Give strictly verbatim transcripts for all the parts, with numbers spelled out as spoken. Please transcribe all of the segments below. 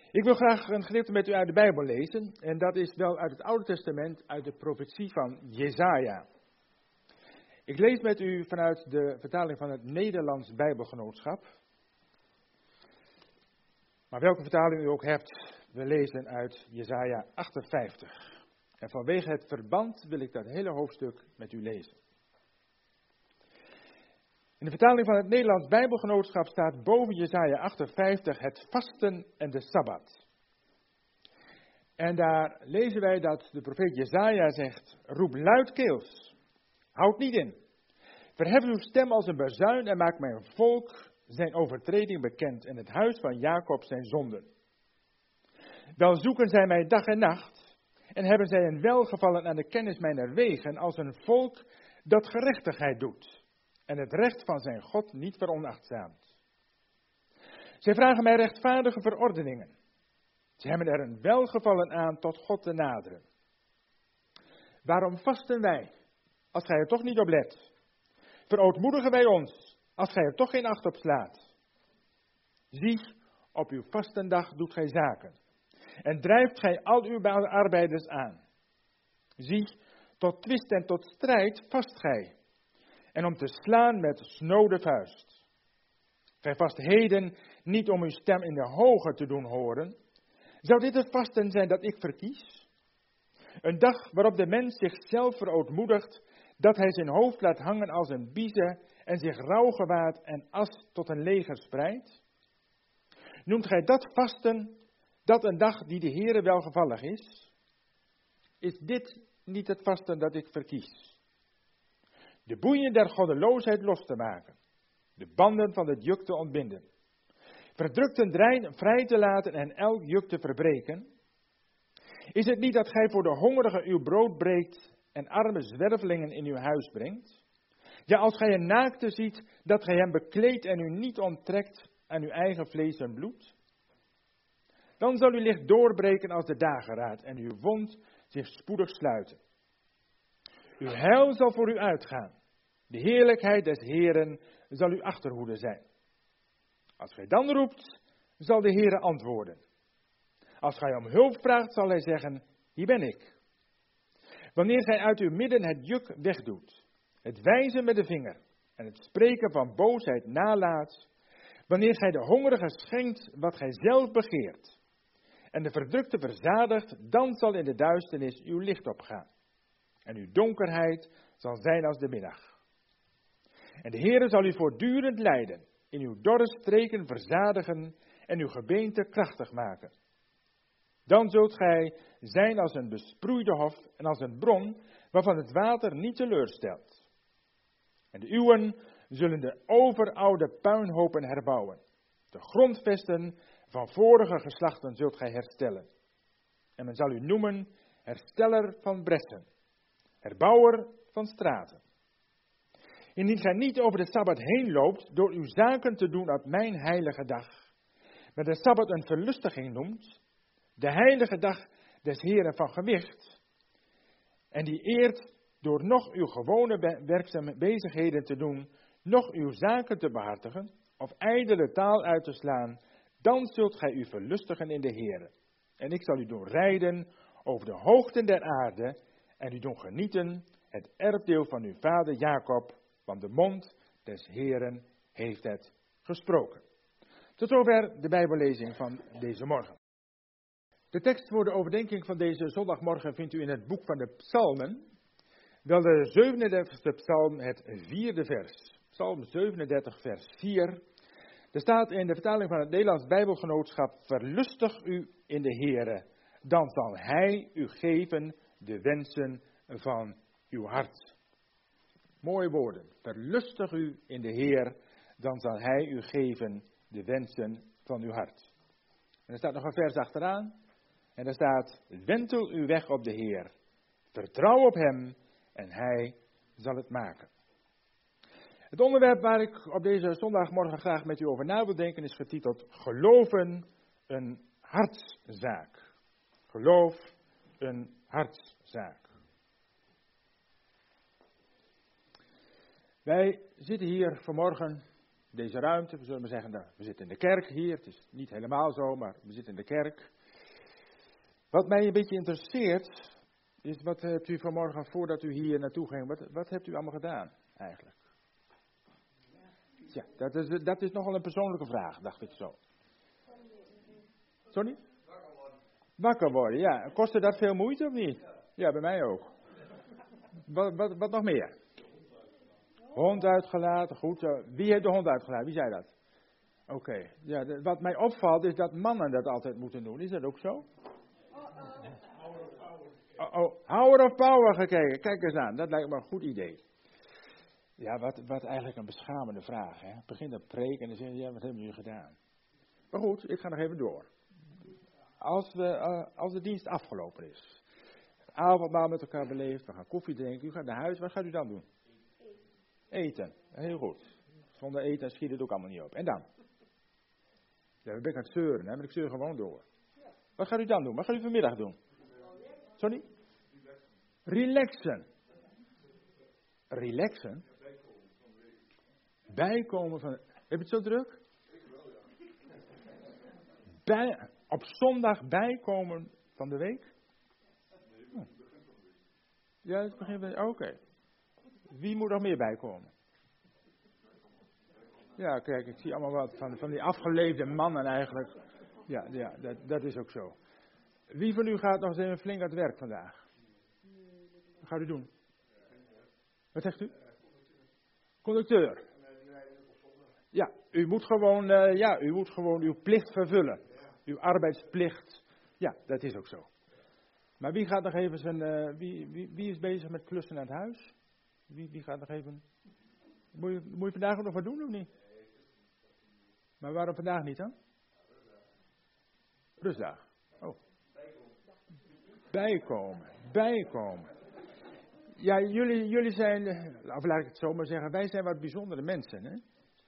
Ik wil graag een gedeelte met u uit de Bijbel lezen. En dat is wel uit het Oude Testament, uit de profetie van Jesaja. Ik lees met u vanuit de vertaling van het Nederlands Bijbelgenootschap. Maar welke vertaling u ook hebt, we lezen uit Jesaja achtenvijftig. En vanwege het verband wil ik dat hele hoofdstuk met u lezen. In de vertaling van het Nederlands Bijbelgenootschap staat boven Jesaja achtenvijftig het vasten en de Sabbat. En daar lezen wij dat de profeet Jesaja zegt: roep luidkeels, houd niet in. Verhef uw stem als een bazuin en maak mijn volk zijn overtreding bekend en het huis van Jacob zijn zonden. Wel zoeken zij mij dag en nacht en hebben zij een welgevallen aan de kennis mijner wegen als een volk dat gerechtigheid doet en het recht van zijn God niet veronachtzaamt. Zij vragen mij rechtvaardige verordeningen. Ze hebben er een welgevallen aan tot God te naderen. Waarom vasten wij, als gij er toch niet op let? Verootmoedigen wij ons, als gij er toch geen acht op slaat? Zie, op uw vastendag doet gij zaken, en drijft gij al uw arbeiders aan. Zie, tot twist en tot strijd vast gij, en om te slaan met snode vuist. Gij vast heden niet om uw stem in de hoge te doen horen. Zou dit het vasten zijn dat ik verkies? Een dag waarop de mens zichzelf verootmoedigt, dat hij zijn hoofd laat hangen als een biezen en zich rouwgewaad en as tot een leger spreidt? Noemt gij dat vasten, dat een dag die de Heere welgevallig is? Is dit niet het vasten dat ik verkies? De boeien der goddeloosheid los te maken, de banden van het juk te ontbinden, verdrukten vrij te laten en elk juk te verbreken? Is het niet dat gij voor de hongerigen uw brood breekt en arme zwervelingen in uw huis brengt? Ja, als gij een naakte ziet, dat gij hem bekleedt en u niet onttrekt aan uw eigen vlees en bloed? Dan zal uw licht doorbreken als de dageraad en uw wond zich spoedig sluiten. Uw heil zal voor u uitgaan. De heerlijkheid des Heeren zal uw achterhoede zijn. Als gij dan roept, zal de Heere antwoorden. Als gij om hulp vraagt, zal hij zeggen: hier ben ik. Wanneer gij uit uw midden het juk wegdoet, het wijzen met de vinger en het spreken van boosheid nalaat, wanneer gij de hongerige schenkt wat gij zelf begeert en de verdrukte verzadigt, dan zal in de duisternis uw licht opgaan en uw donkerheid zal zijn als de middag. En de Heere zal u voortdurend leiden, in uw dorre streken verzadigen en uw gebeente krachtig maken. Dan zult gij zijn als een besproeide hof en als een bron waarvan het water niet teleurstelt. En de uwen zullen de overoude puinhopen herbouwen. De grondvesten van vorige geslachten zult gij herstellen. En men zal u noemen hersteller van bressen, herbouwer van straten. Indien gij niet over de Sabbat heen loopt door uw zaken te doen op mijn heilige dag, maar de Sabbat een verlustiging noemt, de heilige dag des Heeren van gewicht, en die eert door nog uw gewone werkzame bezigheden te doen, nog uw zaken te behartigen, of ijdele taal uit te slaan, dan zult gij u verlustigen in de Heere. En ik zal u doen rijden over de hoogten der aarde, en u doen genieten het erfdeel van uw vader Jacob, want de mond des Heeren heeft het gesproken. Tot zover de Bijbellezing van deze morgen. De tekst voor de overdenking van deze zondagmorgen vindt u in het boek van de Psalmen. Wel de zevenendertigste psalm, het vierde vers. Psalm zevenendertig, vers vier. Er staat in de vertaling van het Nederlands Bijbelgenootschap: verlustig u in de Heere, dan zal Hij u geven de wensen van uw hart. Mooie woorden. Verlustig u in de Heer, dan zal Hij u geven de wensen van uw hart. En er staat nog een vers achteraan. En daar staat: wentel uw weg op de Heer. Vertrouw op Hem en Hij zal het maken. Het onderwerp waar ik op deze zondagmorgen graag met u over na wil denken is getiteld: geloven een hartszaak. Geloof een hartszaak. Wij zitten hier vanmorgen deze ruimte. We zullen maar zeggen, nou, we zitten in de kerk hier. Het is niet helemaal zo, maar we zitten in de kerk. Wat mij een beetje interesseert, is wat hebt u vanmorgen voordat u hier naartoe ging, wat, wat hebt u allemaal gedaan eigenlijk? Ja, dat is, dat is nogal een persoonlijke vraag, dacht ik zo. Sorry? Wakker worden. Wakker worden, ja. Kostte dat veel moeite of niet? Ja, bij mij ook. Wat, wat, wat nog meer? Hond uitgelaten, goed. Wie heeft de hond uitgelaten? Wie zei dat? Oké. Okay. Ja, de, wat mij opvalt is dat mannen dat altijd moeten doen. Is dat ook zo? Oh, oh, Hour of Power gekeken. Kijk eens aan, dat lijkt me een goed idee. Ja, wat, wat eigenlijk een beschamende vraag. Hè? Begin te preken en dan zeg je, ja, wat hebben jullie gedaan? Maar goed, ik ga nog even door. Als, we, uh, als de dienst afgelopen is, avondmaal met elkaar beleefd, we gaan koffie drinken, u gaat naar huis, wat gaat u dan doen? Eten. Heel goed. Zonder eten schiet het ook allemaal niet op. En dan? Ja, dan ben ik aan het zeuren, hè, maar ik zeur gewoon door. Wat gaat u dan doen? Wat gaat u vanmiddag doen? Sorry? Relaxen. Relaxen? Bijkomen van... Heb je het zo druk? Bij, op zondag bijkomen van de week? Hm. Ja, het begin van... Oké. Okay. Wie moet nog meer bijkomen? Ja, kijk, ik zie allemaal wat van, van die afgeleefde mannen eigenlijk. Ja, ja dat, dat is ook zo. Wie van u gaat nog eens even flink aan het werk vandaag? Wat gaat u doen? Wat zegt u? Conducteur. Ja, u moet gewoon, uh, ja, u moet gewoon uw plicht vervullen. Uw arbeidsplicht. Ja, dat is ook zo. Maar wie gaat nog even zijn, uh, wie, wie, wie is bezig met klussen aan het huis? Wie, wie gaat nog even... Moet je, moet je vandaag ook nog wat doen of niet? Maar waarom vandaag niet dan? Rustdag. Oh. Bijkomen. Bijkomen. Ja, jullie, jullie zijn, of laat ik het zo maar zeggen, wij zijn wat bijzondere mensen. Hè?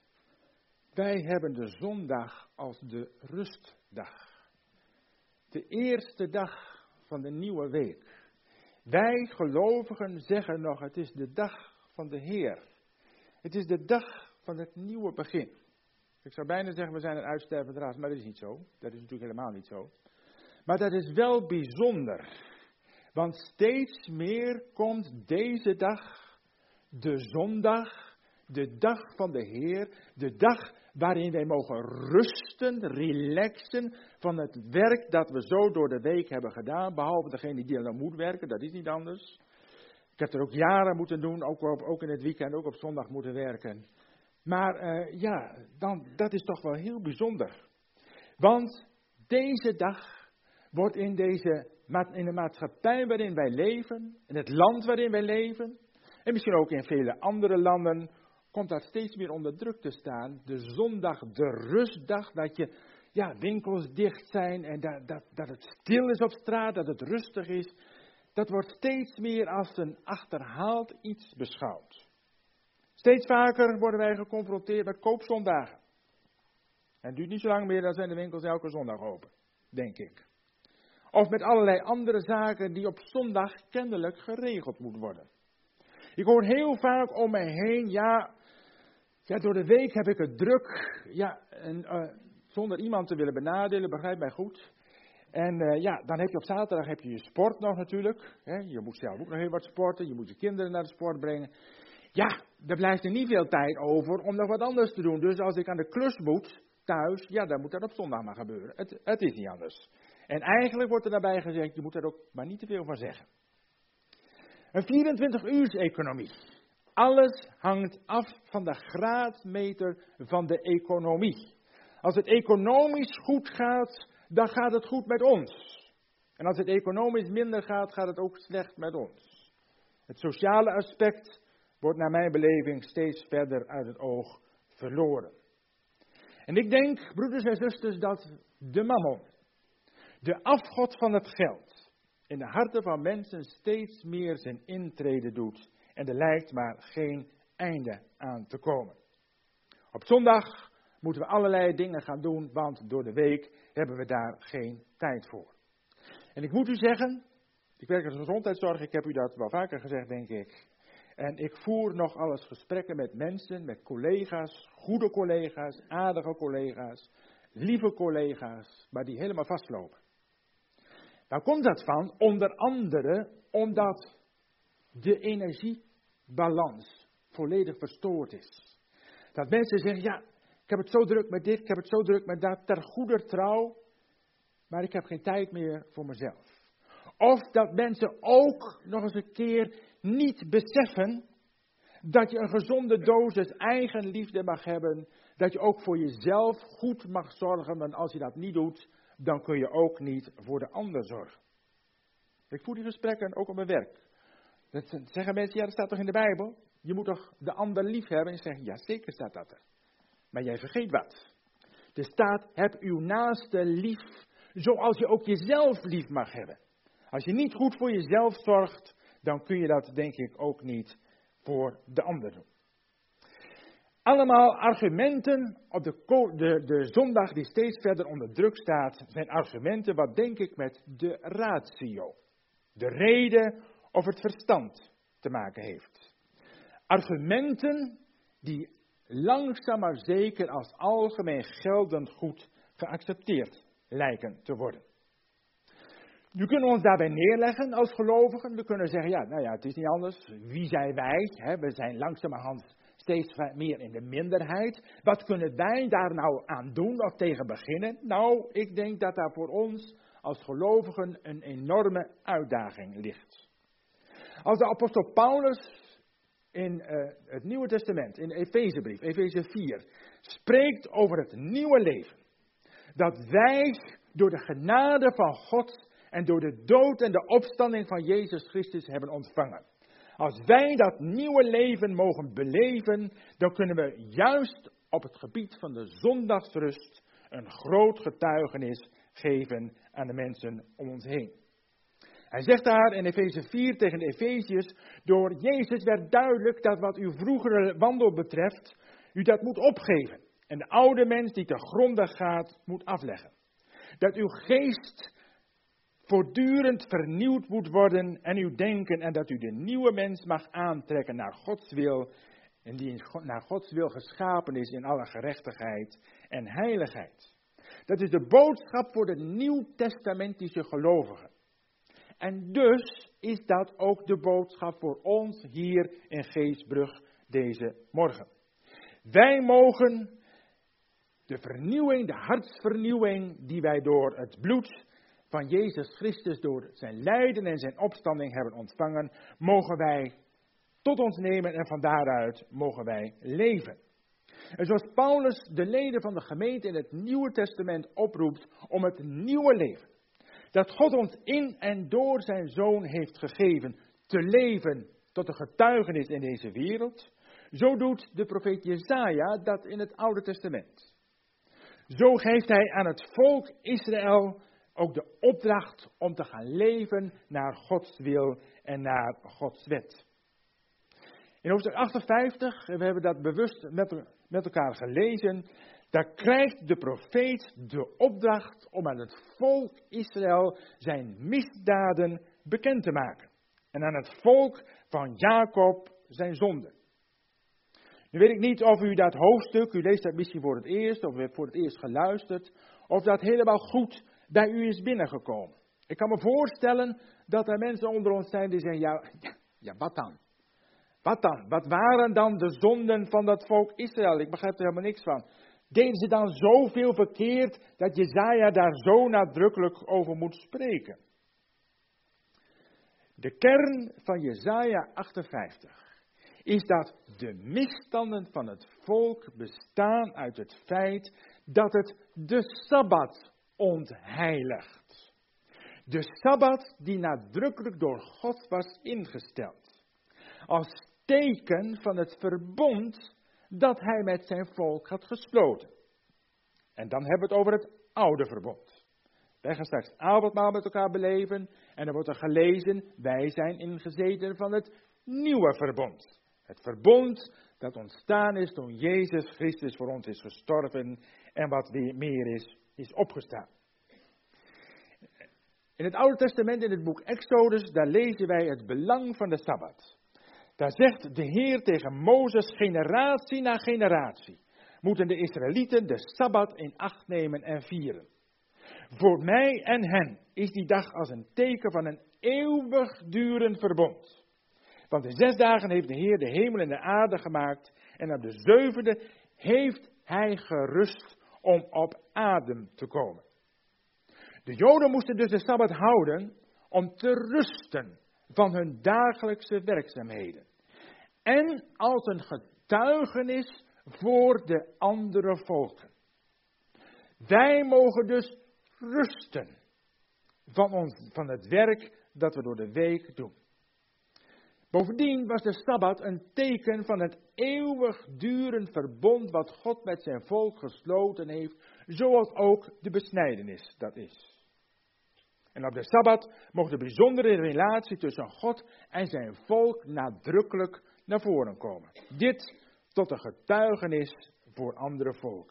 Wij hebben de zondag als de rustdag. De eerste dag van de nieuwe week. Wij gelovigen zeggen nog, het is de dag van de Heer. Het is de dag van het nieuwe begin. Ik zou bijna zeggen, we zijn een uitstervend ras, maar dat is niet zo. Dat is natuurlijk helemaal niet zo. Maar dat is wel bijzonder. Want steeds meer komt deze dag, de zondag, de dag van de Heer, de dag waarin wij mogen rusten, relaxen van het werk dat we zo door de week hebben gedaan. Behalve degene die er dan moet werken, dat is niet anders. Ik heb er ook jaren moeten doen, ook, op, ook in het weekend, ook op zondag moeten werken. Maar uh, ja, dan, dat is toch wel heel bijzonder. Want deze dag wordt in, deze, in de maatschappij waarin wij leven, in het land waarin wij leven, en misschien ook in vele andere landen, komt dat steeds meer onder druk te staan. De zondag, de rustdag, dat je, ja, winkels dicht zijn en dat, dat, dat het stil is op straat, dat het rustig is. Dat wordt steeds meer als een achterhaald iets beschouwd. Steeds vaker worden wij geconfronteerd met koopzondagen. En het duurt niet zo lang meer, dan zijn de winkels elke zondag open, denk ik. Of met allerlei andere zaken die op zondag kennelijk geregeld moeten worden. Ik hoor heel vaak om mij heen, ja, ja door de week heb ik het druk. Ja, en, uh, zonder iemand te willen benadelen, begrijp mij goed. En uh, ja, dan heb je op zaterdag heb je je sport nog natuurlijk. Hè? Je moet zelf ook nog heel wat sporten, je moet je kinderen naar de sport brengen. Ja, er blijft er niet veel tijd over om nog wat anders te doen. Dus als ik aan de klus moet, thuis, ja, dan moet dat op zondag maar gebeuren. Het, het is niet anders. En eigenlijk wordt er daarbij gezegd, je moet er ook maar niet te veel van zeggen. Een vierentwintig-uurs-economie. Alles hangt af van de graadmeter van de economie. Als het economisch goed gaat, dan gaat het goed met ons. En als het economisch minder gaat, gaat het ook slecht met ons. Het sociale aspect wordt naar mijn beleving steeds verder uit het oog verloren. En ik denk, broeders en zusters, dat de mammon, de afgod van het geld, in de harten van mensen steeds meer zijn intrede doet. En er lijkt maar geen einde aan te komen. Op zondag moeten we allerlei dingen gaan doen, want door de week hebben we daar geen tijd voor. En ik moet u zeggen, ik werk als gezondheidszorg, ik heb u dat wel vaker gezegd, denk ik. En ik voer nog alles gesprekken met mensen, met collega's, goede collega's, aardige collega's, lieve collega's, maar die helemaal vastlopen. Waar komt dat van? Onder andere omdat de energiebalans volledig verstoord is. Dat mensen zeggen, ja, ik heb het zo druk met dit, ik heb het zo druk met dat, ter goeder trouw, maar ik heb geen tijd meer voor mezelf. Of dat mensen ook nog eens een keer niet beseffen dat je een gezonde dosis eigenliefde mag hebben, dat je ook voor jezelf goed mag zorgen, want als je dat niet doet, dan kun je ook niet voor de ander zorgen. Ik voer die gesprekken ook op mijn werk. Dat zeggen mensen, ja, dat staat toch in de Bijbel? Je moet toch de ander lief hebben? En ze zeggen, ja, zeker staat dat er. Maar jij vergeet wat. Er staat, heb uw naaste lief, zoals je ook jezelf lief mag hebben. Als je niet goed voor jezelf zorgt, dan kun je dat denk ik ook niet voor de ander doen. Allemaal argumenten op de, de, de zondag die steeds verder onder druk staat, zijn argumenten wat denk ik met de ratio, de reden of het verstand te maken heeft. Argumenten die langzaam maar zeker als algemeen geldend goed geaccepteerd lijken te worden. Nu kunnen we ons daarbij neerleggen als gelovigen. We kunnen zeggen, ja, nou ja, het is niet anders. Wie zijn wij? Hè? We zijn langzamerhand steeds meer in de minderheid. Wat kunnen wij daar nou aan doen of tegen beginnen? Nou, ik denk dat daar voor ons als gelovigen een enorme uitdaging ligt. Als de apostel Paulus in uh, het Nieuwe Testament, in de Efezebrief, Efeze vier, spreekt over het nieuwe leven. Dat wij door de genade van God en door de dood en de opstanding van Jezus Christus hebben ontvangen. Als wij dat nieuwe leven mogen beleven, dan kunnen we juist op het gebied van de zondagsrust een groot getuigenis geven aan de mensen om ons heen. Hij zegt daar in Efeze vier tegen de Efeziërs, door Jezus werd duidelijk dat wat uw vroegere wandel betreft, u dat moet opgeven. En de oude mens die te gronde gaat, moet afleggen. Dat uw geest voortdurend vernieuwd moet worden en uw denken en dat u de nieuwe mens mag aantrekken naar Gods wil en die naar Gods wil geschapen is in alle gerechtigheid en heiligheid. Dat is de boodschap voor de nieuwtestamentische gelovigen. En dus is dat ook de boodschap voor ons hier in Geesbrug deze morgen. Wij mogen de vernieuwing, de hartsvernieuwing die wij door het bloed van Jezus Christus, door zijn lijden en zijn opstanding hebben ontvangen, mogen wij tot ons nemen en van daaruit mogen wij leven. En zoals Paulus de leden van de gemeente in het Nieuwe Testament oproept om het nieuwe leven, dat God ons in en door zijn Zoon heeft gegeven, te leven tot een getuigenis in deze wereld, zo doet de profeet Jesaja dat in het Oude Testament. Zo geeft hij aan het volk Israël ook de opdracht om te gaan leven naar Gods wil en naar Gods wet. In hoofdstuk achtenvijftig, en we hebben dat bewust met, met elkaar gelezen, daar krijgt de profeet de opdracht om aan het volk Israël zijn misdaden bekend te maken. En aan het volk van Jacob zijn zonde. Nu weet ik niet of u dat hoofdstuk, u leest dat misschien voor het eerst, of u hebt voor het eerst geluisterd, of dat helemaal goed bij u is binnengekomen. Ik kan me voorstellen dat er mensen onder ons zijn die zeggen, ja, ja, ja wat dan? Wat dan? Wat waren dan de zonden van dat volk Israël? Ik begrijp er helemaal niks van. Deden ze dan zoveel verkeerd dat Jesaja daar zo nadrukkelijk over moet spreken? De kern van Jesaja achtenvijftig is dat de misstanden van het volk bestaan uit het feit dat het de Sabbat ontheiligt. De Sabbat die nadrukkelijk door God was ingesteld. Als teken van het verbond dat hij met zijn volk had gesloten. En dan hebben we het over het oude verbond. Wij gaan straks avondmaal met elkaar beleven en dan wordt er gelezen, wij zijn ingezeten van het nieuwe verbond. Het verbond dat ontstaan is toen Jezus Christus voor ons is gestorven en wat weer meer is, is opgestaan. In het Oude Testament, in het boek Exodus, daar lezen wij het belang van de Sabbat. Daar zegt de Heer tegen Mozes, generatie na generatie moeten de Israëlieten de Sabbat in acht nemen en vieren. Voor mij en hen is die dag als een teken van een eeuwigdurend verbond. Want in zes dagen heeft de Heer de hemel en de aarde gemaakt en op de zevende heeft hij gerust om op adem te komen. De Joden moesten dus de Sabbat houden om te rusten van hun dagelijkse werkzaamheden. En als een getuigenis voor de andere volken. Wij mogen dus rusten van, ons, van het werk dat we door de week doen. Bovendien was de Sabbat een teken van het eeuwigdurend verbond wat God met zijn volk gesloten heeft, zoals ook de besnijdenis dat is. En op de Sabbat mocht de bijzondere relatie tussen God en zijn volk nadrukkelijk naar voren komen. Dit tot een getuigenis voor andere volken.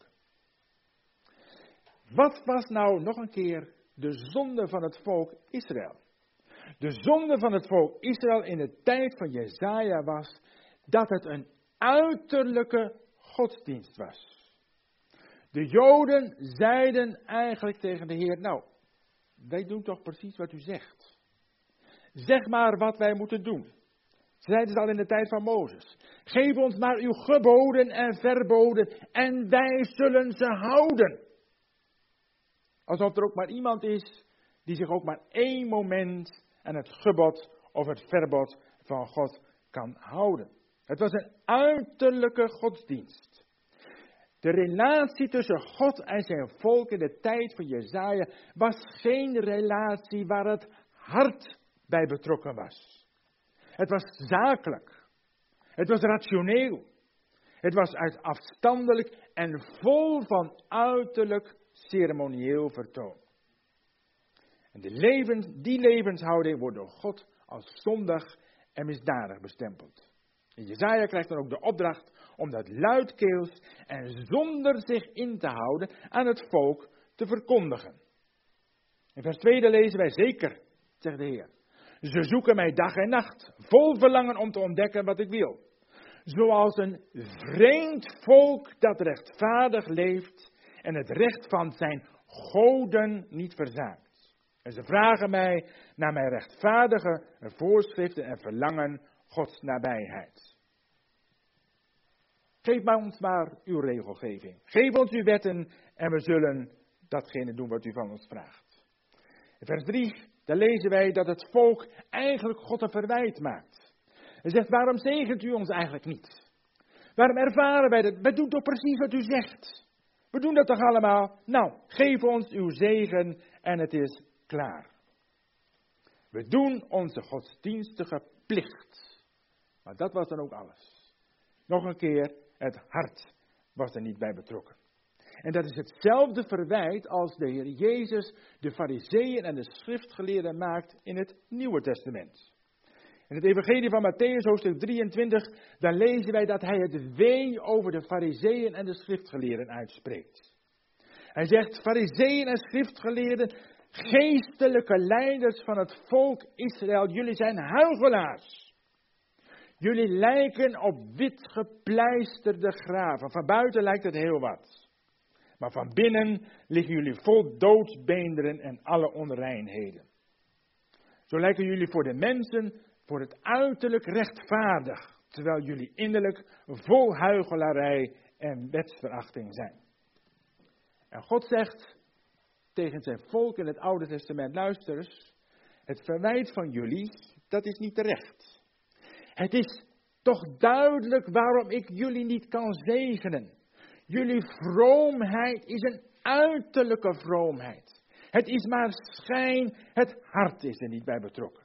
Wat was nou nog een keer de zonde van het volk Israël? De zonde van het volk Israël in de tijd van Jesaja was dat het een uiterlijke godsdienst was. De Joden zeiden eigenlijk tegen de Heer, nou, wij doen toch precies wat u zegt. Zeg maar wat wij moeten doen. Zeiden ze al in de tijd van Mozes. Geef ons maar uw geboden en verboden en wij zullen ze houden. Alsof er ook maar iemand is die zich ook maar één moment aan het gebod of het verbod van God kan houden. Het was een uiterlijke godsdienst. De relatie tussen God en zijn volk in de tijd van Jesaja was geen relatie waar het hart bij betrokken was. Het was zakelijk. Het was rationeel. Het was uit afstandelijk en vol van uiterlijk ceremonieel vertoon. En de levens, die levenshouding wordt door God als zondig en misdadig bestempeld. En Jesaja krijgt dan ook de opdracht om dat luidkeels en zonder zich in te houden aan het volk te verkondigen. In vers twee lezen wij zeker, zegt de Heer. Ze zoeken mij dag en nacht, vol verlangen om te ontdekken wat ik wil. Zoals een vreemd volk dat rechtvaardig leeft en het recht van zijn goden niet verzaakt. En ze vragen mij naar mijn rechtvaardige voorschriften en verlangen Gods nabijheid. Geef maar ons maar uw regelgeving. Geef ons uw wetten en we zullen datgene doen wat u van ons vraagt. In vers drie, daar lezen wij dat het volk eigenlijk God een verwijt maakt. Hij zegt, waarom zegent u ons eigenlijk niet? Waarom ervaren wij dat? Wij doen toch precies wat u zegt? We doen dat toch allemaal? Nou, geef ons uw zegen en het is klaar. We doen onze godsdienstige plicht. Maar dat was dan ook alles. Nog een keer, het hart was er niet bij betrokken. En dat is hetzelfde verwijt als de Heer Jezus de Farizeeën en de schriftgeleerden maakt in het Nieuwe Testament. In het evangelie van Mattheüs, hoofdstuk drieëntwintig, daar lezen wij dat hij het wee over de Farizeeën en de schriftgeleerden uitspreekt. Hij zegt, Farizeeën en schriftgeleerden, geestelijke leiders van het volk Israël, jullie zijn huichelaars. Jullie lijken op wit gepleisterde graven. Van buiten lijkt het heel wat. Maar van binnen liggen jullie vol doodsbeenderen en alle onreinheden. Zo lijken jullie voor de mensen voor het uiterlijk rechtvaardig, terwijl jullie innerlijk vol huichelarij en wetsverachting zijn. En God zegt tegen zijn volk in het Oude Testament, luister eens, het verwijt van jullie, dat is niet terecht. Het is toch duidelijk waarom ik jullie niet kan zegenen. Jullie vroomheid is een uiterlijke vroomheid. Het is maar schijn, het hart is er niet bij betrokken.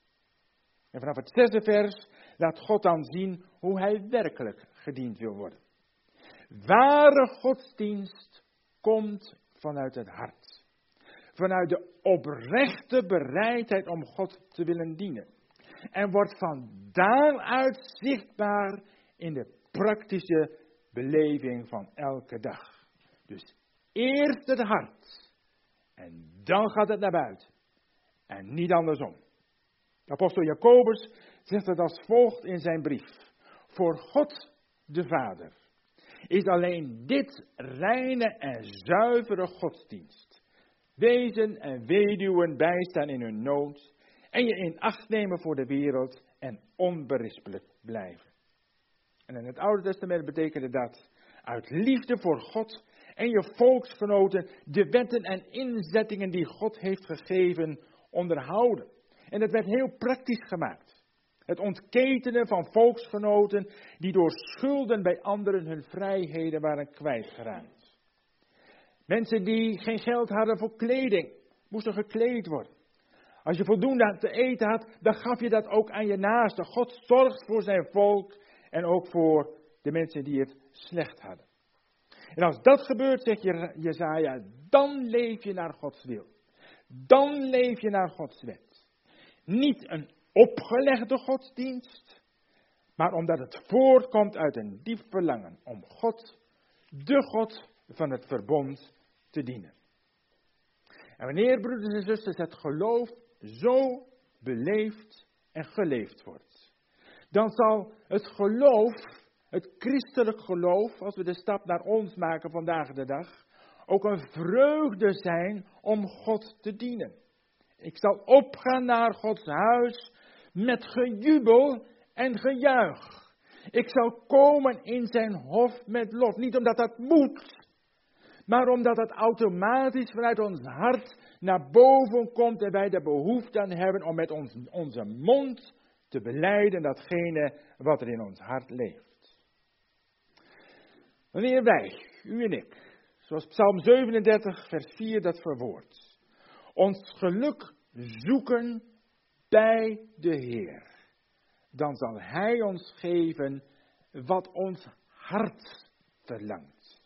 En vanaf het zesde vers laat God dan zien hoe hij werkelijk gediend wil worden. Ware godsdienst komt vanuit het hart. Vanuit de oprechte bereidheid om God te willen dienen. En wordt van daaruit zichtbaar in de praktische beleving van elke dag. Dus eerst het hart. En dan gaat het naar buiten. En niet andersom. De apostel Jacobus zegt het als volgt in zijn brief. Voor God de Vader is alleen dit reine en zuivere godsdienst. Wezen en weduwen bijstaan in hun nood en je in acht nemen voor de wereld en onberispelijk blijven. En in het Oude Testament betekende dat uit liefde voor God en je volksgenoten de wetten en inzettingen die God heeft gegeven onderhouden. En dat werd heel praktisch gemaakt. Het ontketenen van volksgenoten die door schulden bij anderen hun vrijheden waren kwijtgeraakt. Mensen die geen geld hadden voor kleding, moesten gekleed worden. Als je voldoende te eten had, dan gaf je dat ook aan je naaste. God zorgt voor zijn volk en ook voor de mensen die het slecht hadden. En als dat gebeurt, zegt Jesaja, dan leef je naar Gods wil. Dan leef je naar Gods wet. Niet een opgelegde godsdienst, maar omdat het voortkomt uit een diep verlangen om God, de God van het verbond, te dienen. En wanneer, broeders en zusters, het geloof zo beleefd en geleefd wordt, dan zal het geloof, het christelijk geloof, als we de stap naar ons maken vandaag de dag, ook een vreugde zijn om God te dienen. Ik zal opgaan naar Gods huis met gejubel en gejuich. Ik zal komen in zijn hof met lof. Niet omdat dat moet, maar omdat het automatisch vanuit ons hart naar boven komt en wij de behoefte aan hebben om met ons, onze mond te belijden datgene wat er in ons hart leeft. Wanneer wij, u en ik, zoals Psalm zevenendertig vers vier dat verwoordt, ons geluk zoeken bij de Heer, dan zal Hij ons geven wat ons hart verlangt.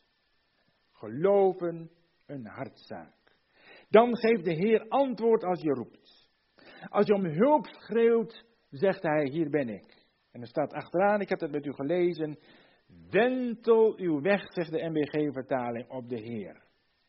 Geloven een hartzaak. Dan geeft de Heer antwoord als je roept. Als je om hulp schreeuwt, zegt Hij, hier ben ik. En er staat achteraan, ik heb het met u gelezen, wentel uw weg, zegt de N B G-vertaling, op de Heer.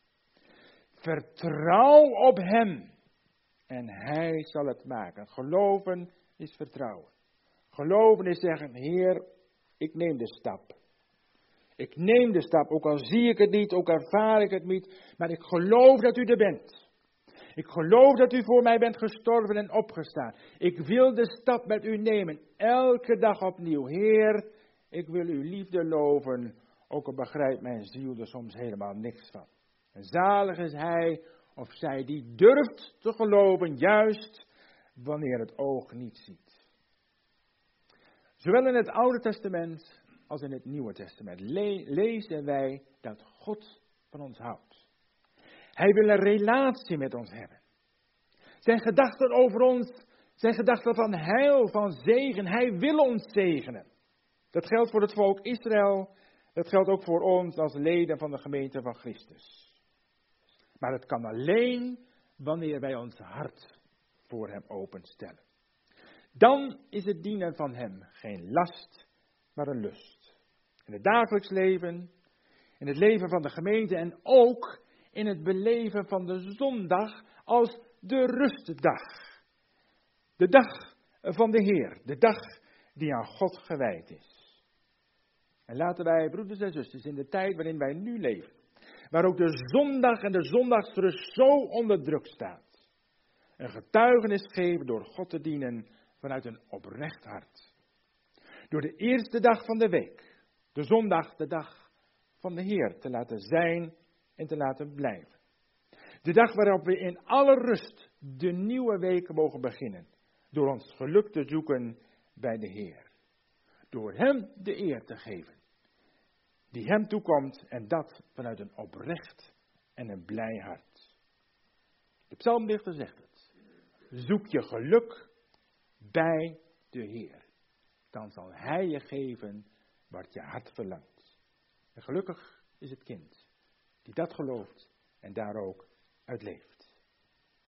Vertrouw op Hem. En Hij zal het maken. Geloven is vertrouwen. Geloven is zeggen, Heer, ik neem de stap. Ik neem de stap, ook al zie ik het niet, ook ervaar ik het niet. Maar ik geloof dat u er bent. Ik geloof dat u voor mij bent gestorven en opgestaan. Ik wil de stap met u nemen. Elke dag opnieuw. Heer, ik wil uw liefde loven. Ook al begrijpt mijn ziel er soms helemaal niks van. En zalig is hij of zij die durft te geloven, juist wanneer het oog niet ziet. Zowel in het Oude Testament als in het Nieuwe Testament le- lezen wij dat God van ons houdt. Hij wil een relatie met ons hebben. Zijn gedachten over ons zijn gedachten van heil, van zegen. Hij wil ons zegenen. Dat geldt voor het volk Israël. Dat geldt ook voor ons als leden van de gemeente van Christus. Maar het kan alleen wanneer wij ons hart voor Hem openstellen. Dan is het dienen van Hem geen last, maar een lust. In het dagelijks leven, in het leven van de gemeente en ook in het beleven van de zondag als de rustdag. De dag van de Heer, de dag die aan God gewijd is. En laten wij, broeders en zusters, in de tijd waarin wij nu leven, waar ook de zondag en de zondagsrust zo onder druk staat, een getuigenis geven door God te dienen vanuit een oprecht hart. Door de eerste dag van de week, de zondag, de dag van de Heer, te laten zijn en te laten blijven. De dag waarop we in alle rust de nieuwe week mogen beginnen, door ons geluk te zoeken bij de Heer. Door Hem de eer te geven, die Hem toekomt en dat vanuit een oprecht en een blij hart. De psalmdichter zegt het. Zoek je geluk bij de Heer. Dan zal Hij je geven wat je hart verlangt. En gelukkig is het kind die dat gelooft en daar ook uit leeft.